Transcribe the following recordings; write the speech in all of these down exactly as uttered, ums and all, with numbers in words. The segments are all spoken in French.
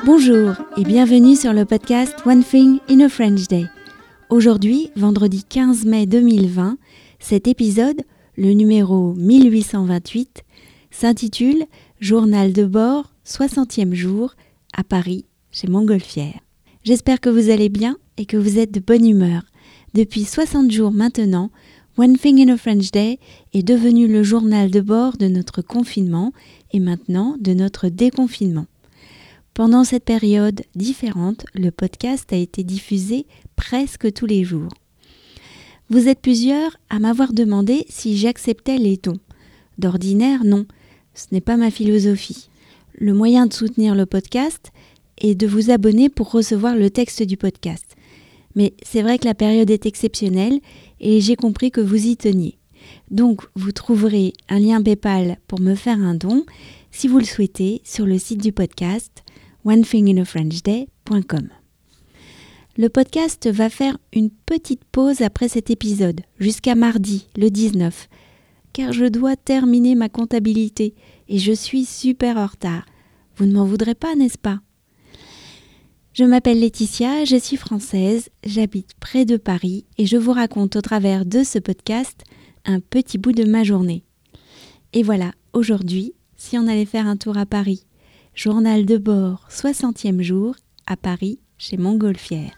Bonjour et bienvenue sur le podcast One Thing in a French Day. Aujourd'hui, vendredi quinze mai deux mille vingt, cet épisode, le numéro mille huit cent vingt-huit, s'intitule « Journal de bord, soixantième jour, à Paris, chez Montgolfière ». J'espère que vous allez bien et que vous êtes de bonne humeur. Depuis soixante jours maintenant, One Thing in a French Day est devenu le journal de bord de notre confinement et maintenant de notre déconfinement. Pendant cette période différente, le podcast a été diffusé presque tous les jours. Vous êtes plusieurs à m'avoir demandé si j'acceptais les dons. D'ordinaire, non, ce n'est pas ma philosophie. Le moyen de soutenir le podcast est de vous abonner pour recevoir le texte du podcast. Mais c'est vrai que la période est exceptionnelle et j'ai compris que vous y teniez. Donc, vous trouverez un lien PayPal pour me faire un don, si vous le souhaitez, sur le site du podcast one thing in a french day point com. Le podcast va faire une petite pause après cet épisode, jusqu'à mardi, le dix-neuf, car je dois terminer ma comptabilité et je suis super en retard. Vous ne m'en voudrez pas, n'est-ce pas ? Je m'appelle Laetitia, je suis française, j'habite près de Paris et je vous raconte au travers de ce podcast un petit bout de ma journée. Et voilà, aujourd'hui, si on allait faire un tour à Paris, journal de bord, soixantième jour, à Paris, chez Montgolfière.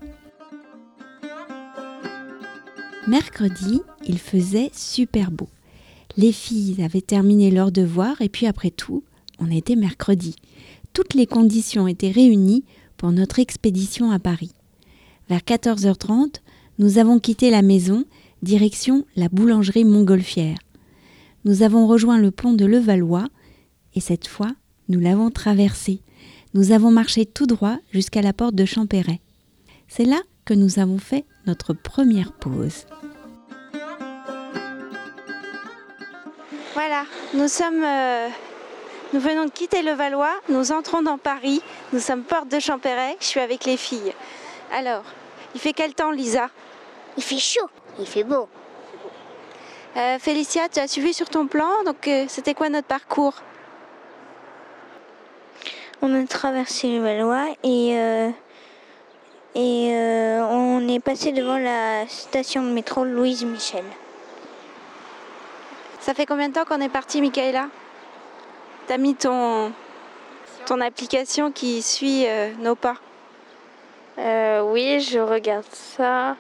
Mercredi, il faisait super beau. Les filles avaient terminé leurs devoirs et puis après tout, on était mercredi. Toutes les conditions étaient réunies pour notre expédition à Paris. Vers quatorze heures trente, nous avons quitté la maison, direction la boulangerie Montgolfière. Nous avons rejoint le pont de Levallois et cette fois, nous l'avons traversé. Nous avons marché tout droit jusqu'à la porte de Champéret. C'est là que nous avons fait notre première pause. Voilà, nous sommes, euh, nous venons de quitter Levallois, nous entrons dans Paris, nous sommes porte de Champéret, je suis avec les filles. Alors, il fait quel temps, Lisa ? Il fait chaud, il fait beau. Euh, Félicia, tu as suivi sur ton plan, donc euh, c'était quoi notre parcours ? On a traversé le Valois et, euh, et euh, on est passé devant la station de métro Louise Michel. Ça fait combien de temps qu'on est parti, Michaela ? T'as mis ton, ton application qui suit euh, nos pas. Euh, oui, je regarde ça.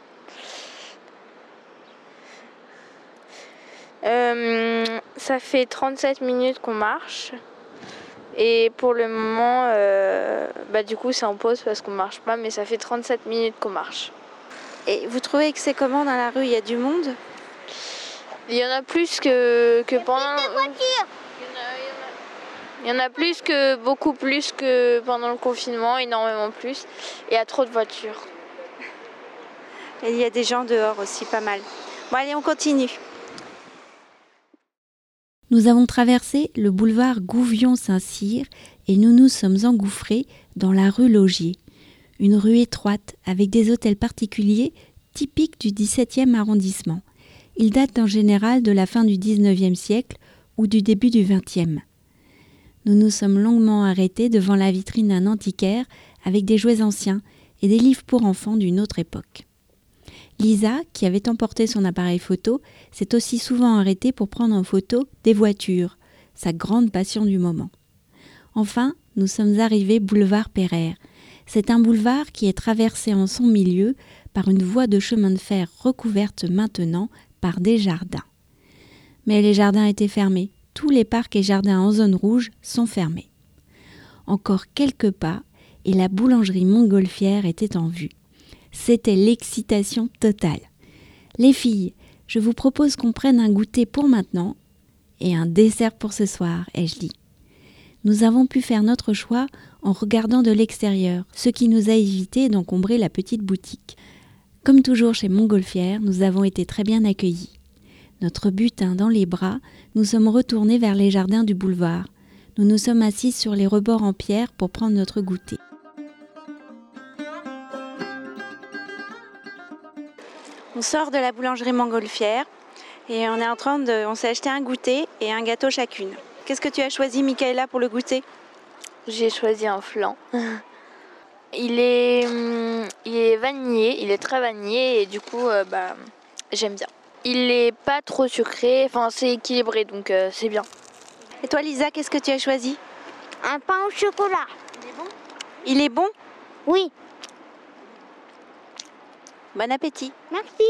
Euh, ça fait trente-sept minutes qu'on marche. Et pour le moment, euh, bah du coup, c'est en pause parce qu'on marche pas, mais ça fait trente-sept minutes qu'on marche. Et vous trouvez que c'est comment dans la rue ? Il y a du monde ? Il y en a plus que, que pendant... Plus de voitures. Il y en a plus que, beaucoup plus que pendant le confinement, énormément plus. Et il y a trop de voitures. Et il y a des gens dehors aussi, pas mal. Bon, allez, on continue. Nous avons traversé le boulevard Gouvion-Saint-Cyr et nous nous sommes engouffrés dans la rue Laugier. Une rue étroite avec des hôtels particuliers typiques du dix-septième arrondissement. Ils datent en général de la fin du dix-neuvième siècle ou du début du vingtième. Nous nous sommes longuement arrêtés devant la vitrine d'un antiquaire avec des jouets anciens et des livres pour enfants d'une autre époque. Lisa, qui avait emporté son appareil photo, s'est aussi souvent arrêtée pour prendre en photo des voitures, sa grande passion du moment. Enfin, nous sommes arrivés boulevard Pereire. C'est un boulevard qui est traversé en son milieu par une voie de chemin de fer recouverte maintenant par des jardins. Mais les jardins étaient fermés. Tous les parcs et jardins en zone rouge sont fermés. Encore quelques pas et la boulangerie Montgolfière était en vue. C'était l'excitation totale. Les filles, je vous propose qu'on prenne un goûter pour maintenant et un dessert pour ce soir, ai-je dit. Nous avons pu faire notre choix en regardant de l'extérieur, ce qui nous a évité d'encombrer la petite boutique. Comme toujours chez Montgolfière, nous avons été très bien accueillis. Notre butin dans les bras, nous sommes retournés vers les jardins du boulevard. Nous nous sommes assis sur les rebords en pierre pour prendre notre goûter. On sort de la boulangerie Montgolfière et on est en train de, on s'est acheté un goûter et un gâteau chacune. Qu'est-ce que tu as choisi, Michaela, pour le goûter ? J'ai choisi un flan. il, est, il est vanillé, il est très vanillé et du coup, euh, bah, j'aime bien. Il est pas trop sucré, enfin c'est équilibré donc euh, c'est bien. Et toi Lisa, qu'est-ce que tu as choisi? Un pain au chocolat. Il est bon? Il est bon? Oui. Bon appétit. Merci.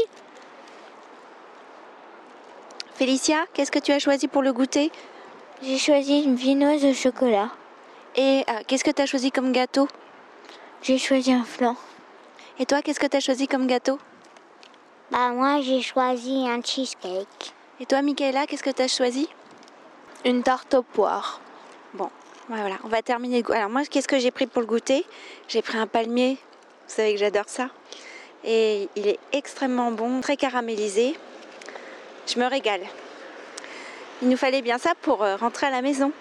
Félicia, qu'est-ce que tu as choisi pour le goûter? J'ai choisi une viennoise au chocolat. Et euh, qu'est-ce que tu as choisi comme gâteau? J'ai choisi un flan. Et toi, qu'est-ce que tu as choisi comme gâteau? Bah moi j'ai choisi un cheesecake. Et toi Michaela, qu'est-ce que tu as choisi? Une tarte aux poires. Bon, voilà, on va terminer le goût. Alors moi, qu'est-ce que j'ai pris pour le goûter? J'ai pris un palmier, vous savez que j'adore ça. Et il est extrêmement bon, très caramélisé. Je me régale. Il nous fallait bien ça pour rentrer à la maison.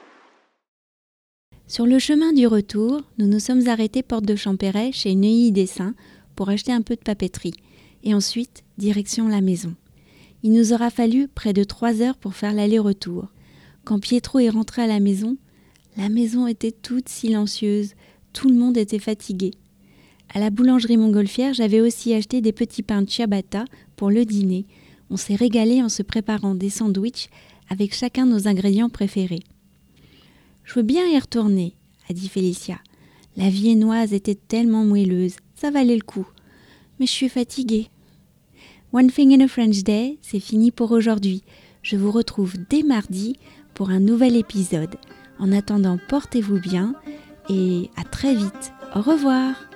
Sur le chemin du retour, nous nous sommes arrêtés porte de Champéret chez Neuilly Dessin pour acheter un peu de papeterie. Et ensuite, direction la maison. Il nous aura fallu près de trois heures pour faire l'aller-retour. Quand Pietro est rentré à la maison, la maison était toute silencieuse, tout le monde était fatigué. À la boulangerie Montgolfière, j'avais aussi acheté des petits pains de ciabatta pour le dîner. On s'est régalé en se préparant des sandwichs avec chacun nos ingrédients préférés. « Je veux bien y retourner », a dit Félicia. La viennoise était tellement moelleuse, ça valait le coup. Mais je suis fatiguée. One Thing in a French Day, c'est fini pour aujourd'hui. Je vous retrouve dès mardi pour un nouvel épisode. En attendant, portez-vous bien et à très vite. Au revoir.